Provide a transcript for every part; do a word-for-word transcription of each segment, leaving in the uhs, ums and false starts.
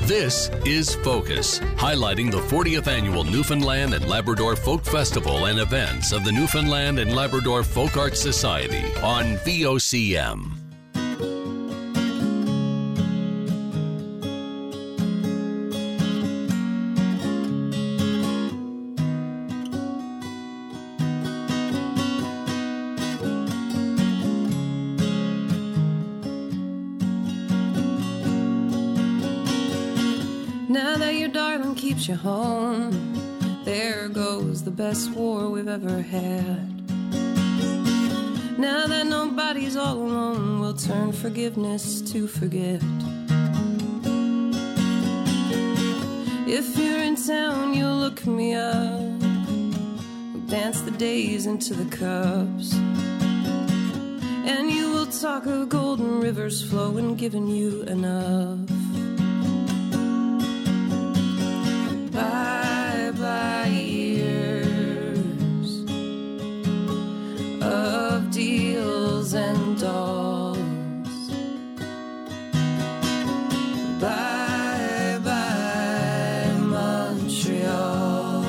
This is Focus, highlighting the fortieth Annual Newfoundland and Labrador Folk Festival and events of the Newfoundland and Labrador Folk Arts Society on V O C M. Now that your darling keeps you home, there goes the best war we've ever had. Now that nobody's all alone, we'll turn forgiveness to forget. If you're in town, you'll look me up. We'll dance the days into the cups, and you will talk of golden rivers flowing, giving you enough. Bye-bye years of deals and dolls. Bye-bye Montreal.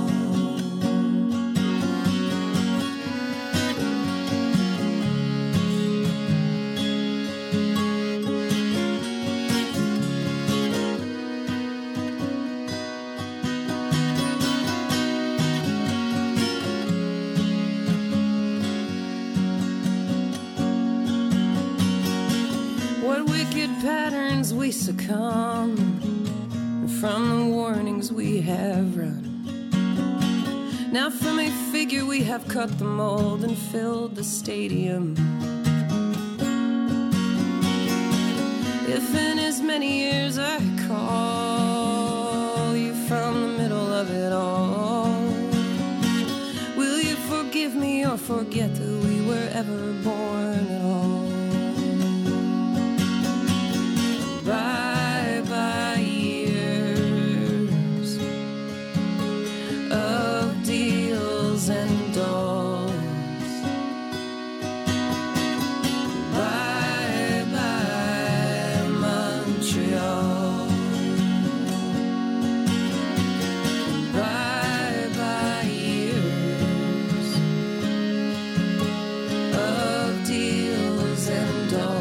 Patterns we succumb from the warnings we have run. Now from a figure we have cut the mold and filled the stadium. If in as many years I call you from the middle of it all, will you forgive me or forget that we were ever born at all? Bye-bye years of deals and dolls. Bye-bye Montreal. Bye-bye years of deals and dolls.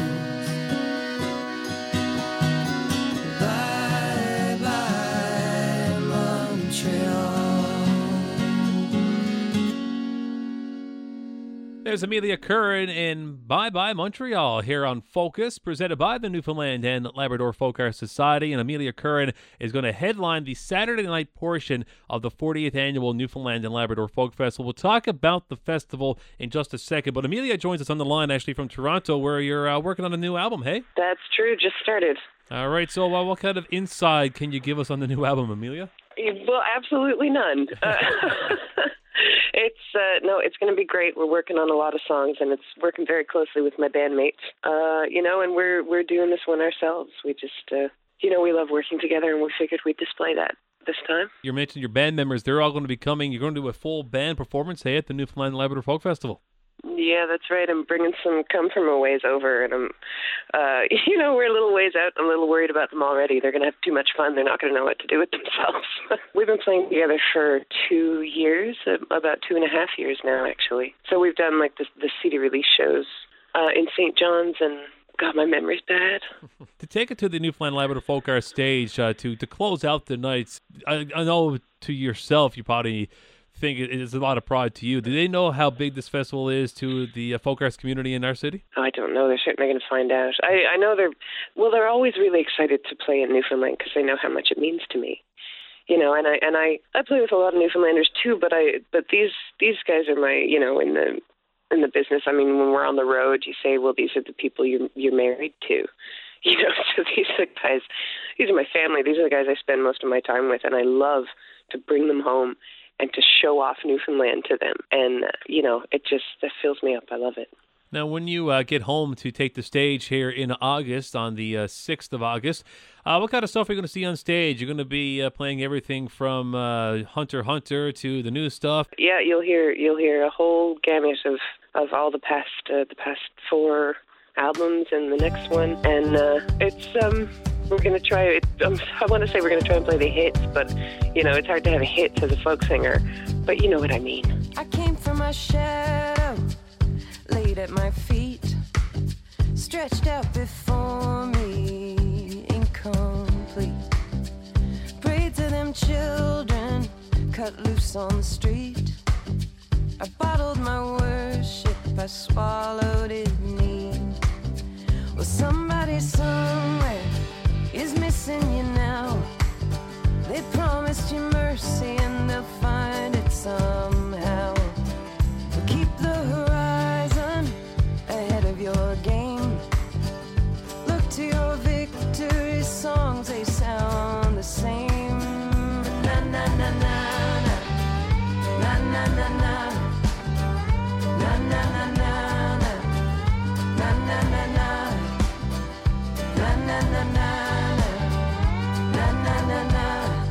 There's Amelia Curran in Bye Bye Montreal here on Focus, presented by the Newfoundland and Labrador Folk Arts Society. And Amelia Curran is going to headline the Saturday night portion of the fortieth Annual Newfoundland and Labrador Folk Festival. We'll talk about the festival in just a second, but Amelia joins us on the line actually from Toronto, where you're uh, working on a new album, hey? That's true, just started. All right, so uh, what kind of insight can you give us on the new album, Amelia? Well, absolutely none. Uh, it's uh, no, it's going to be great. We're working on a lot of songs, and it's working very closely with my bandmates. Uh, you know, and we're we're doing this one ourselves. We just, uh, you know, we love working together, and we figured we'd display that this time. You mentioned your band members; they're all going to be coming. You're going to do a full band performance, hey, at the Newfoundland and Labrador Folk Festival. Yeah, that's right. I'm bringing some come from a ways over, and I'm, uh, you know, we're a little ways out. I'm a little worried about them already. They're going to have too much fun. They're not going to know what to do with themselves. We've been playing together for two years, about two and a half years now, actually. So we've done like the, the C D release shows uh, in Saint John's, and God, my memory's bad. To take it to the Newfoundland Labrador Folk Arts stage, uh, to to close out the nights, I, I know to yourself you probably think it is a lot of pride to you. Do they know how big this festival is to the uh, folk arts community in our city? Oh, I don't know. They're certainly going to find out. I, I know they're, well, they're always really excited to play in Newfoundland because they know how much it means to me. You know, and I and I, I play with a lot of Newfoundlanders too, but I but these these guys are my, you know, in the in the business. I mean, when we're on the road, you say, well, these are the people you're you're married to. You know, so these are the guys, these are my family. These are the guys I spend most of my time with, and I love to bring them home and to show off Newfoundland to them. And, uh, you know, it just, that fills me up. I love it. Now, when you uh, get home to take the stage here in August, on the uh, sixth of August, uh, what kind of stuff are you going to see on stage? You're going to be uh, playing everything from uh, Hunter Hunter to the new stuff? Yeah, you'll hear you'll hear a whole gamut of, of all the past uh, the past four albums and the next one. And uh, it's, um, we're going to try it. Um, I want to say we're going to try and play the hits, but, you know, it's hard to have hits as a folk singer. But you know what I mean. I came from my shadow, laid at my feet, stretched out before me, incomplete. Prayed to them children, cut loose on the street. I bottled my worship, I swallowed it neat. Well, somebody somewhere is missing you now. They promised you mercy and they'll find it somehow. But keep the horizon ahead of your game. Look to your victory songs, they sound the same. Na na na na na, na na na na, na na na na na, na na na na, na na na na, na na na na.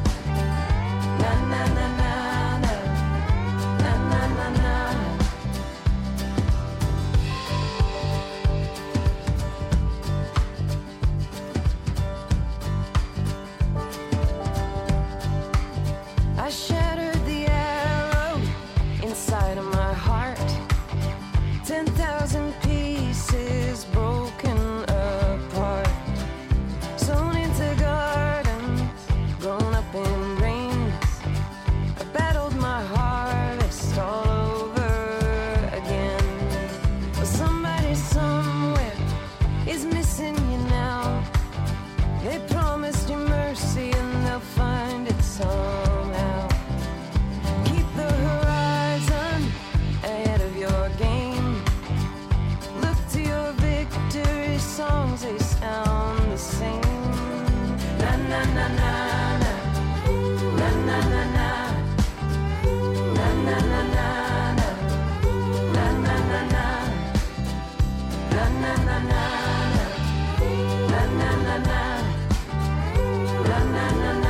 I shattered the arrow inside of my heart. Ten thousand pieces broken apart. Sown into gardens, grown up in rains. I battled my harvest all over again. But somebody somewhere is missing you now. They promised you mercy and they'll find it somehow. Keep the horizon ahead of your game. Look to your victory songs, they sound the same. Na na na na na, na na na na, na na na na na, na na na na, na na na na, na na na na, na na na na, na na na na.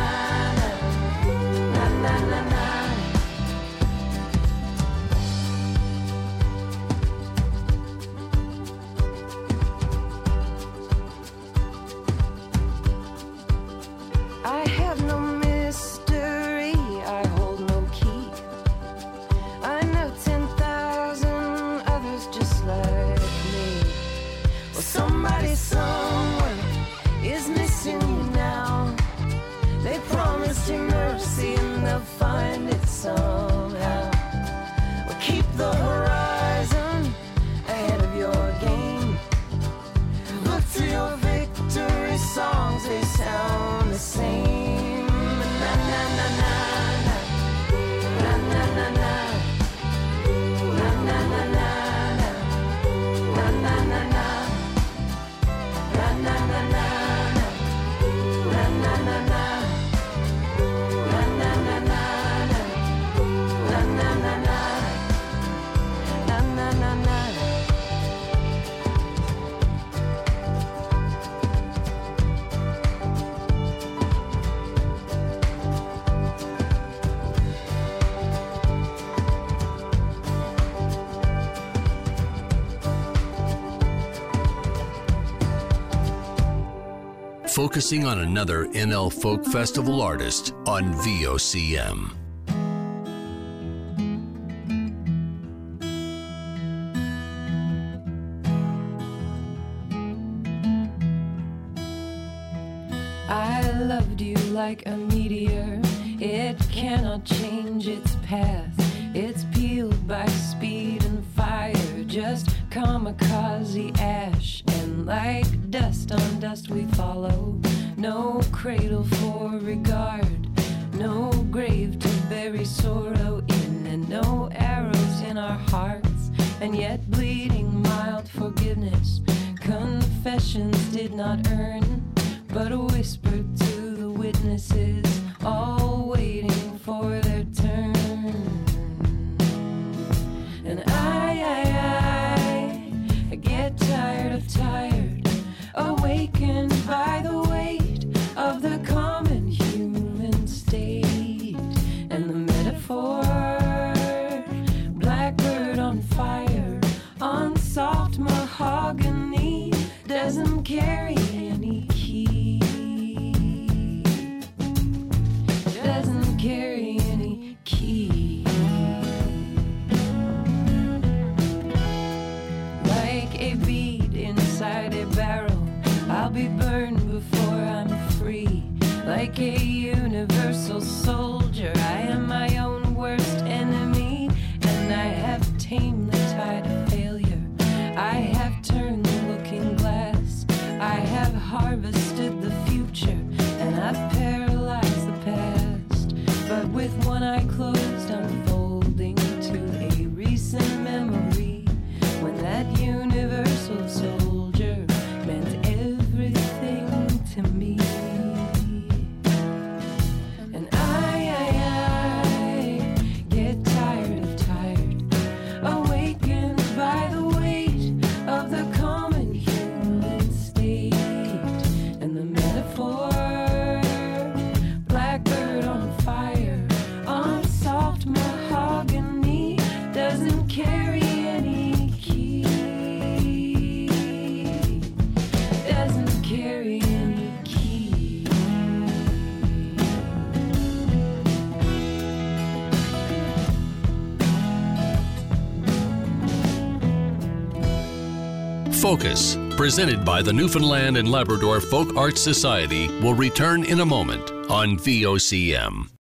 I have no mystery, I hold no key. I know ten thousand others just like me. Well, somebody somewhere is missing you now. They promised you mercy and they'll find it somehow. Well, keep the horizon ahead of your game. Look to your victory songs, they sound the same. Na na na na na, na na na na, na na na na na, na na na na, na na na na, na na na na. Focusing on another N L Folk Festival artist on V O C M. I loved you like a meteor. It cannot change its path. It's peeled by speed and fire. Just kamikaze ash. And like dust on dust we follow. No cradle for regard. No grave to bury sorrow in. And no arrows in our hearts. And yet bleeding mild forgiveness. Confessions did not earn, but whispered to the witnesses, all waiting for their turn. And I, I, I, I get tired of tired, awakened by the weight of the common human state. And the metaphor, blackbird on fire, on soft mahogany, doesn't carry any key. like a universal soldier. I am my own worst enemy, and I have tamed the tide of failure. I have turned the looking glass. I have harvested the future, and I've paralyzed the past. But with one eye closed, I'm folding to a recent memory when that universal soldier meant everything to me. And I, I, I get tired of tired, awakened by the weight of the common human state and the metaphor. Blackbird on fire, on soft mahogany, doesn't carry any key, doesn't carry any key. Focus, presented by the Newfoundland and Labrador Folk Arts Society, will return in a moment on V O C M.